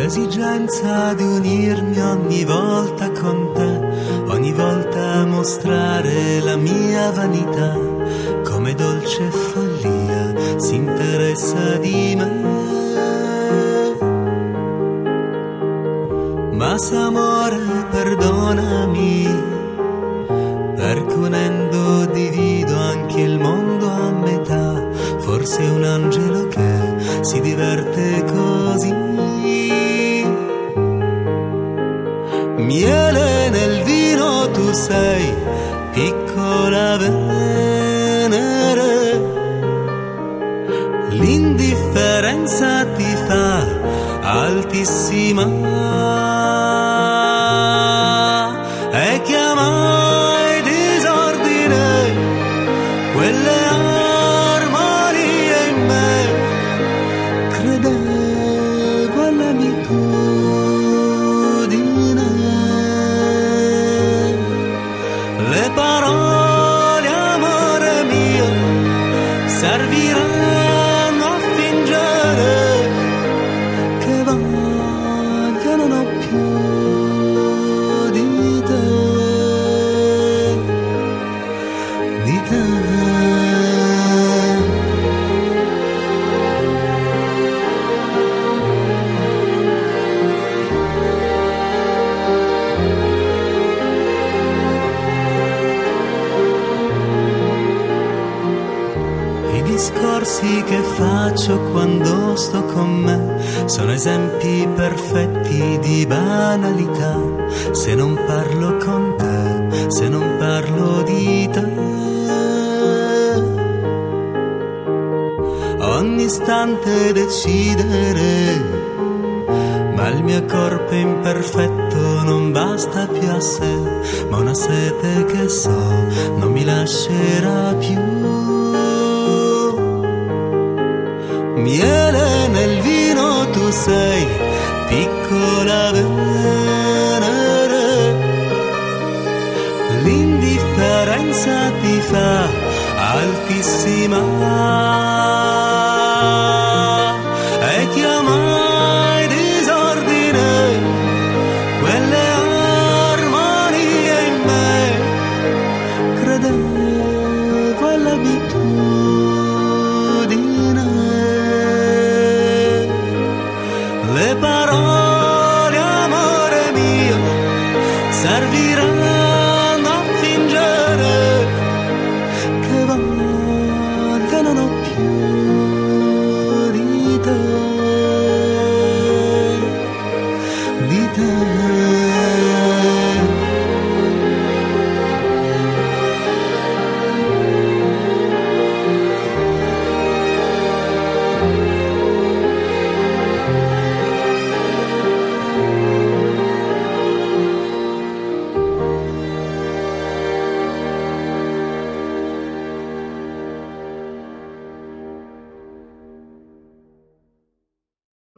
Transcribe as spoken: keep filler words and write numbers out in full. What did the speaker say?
l'esigenza di unirmi ogni volta con te, ogni volta mostrare la mia vanità, come dolce follia si interessa di me. Ma se amore perdonami, perché unendo divido anche il mondo a metà, forse è un angelo che si diverte così. Miele nel vino tu sei, piccola Venere, l'indifferenza ti fa altissima. E chiama il disordine quelle armonie in me, credevo alla mitudine, le parole amore mio serviranno a fingere che voglia non ho più di te, di te. I discorsi che faccio quando sto con me sono esempi perfetti di banalità. Se non parlo con te, se non parlo di te, ogni istante decidere, ma il mio corpo imperfetto non basta più a sé, ma una sete che so non mi lascerà più. Miele nel vino tu sei, piccola Venere, l'indifferenza ti fa altissima.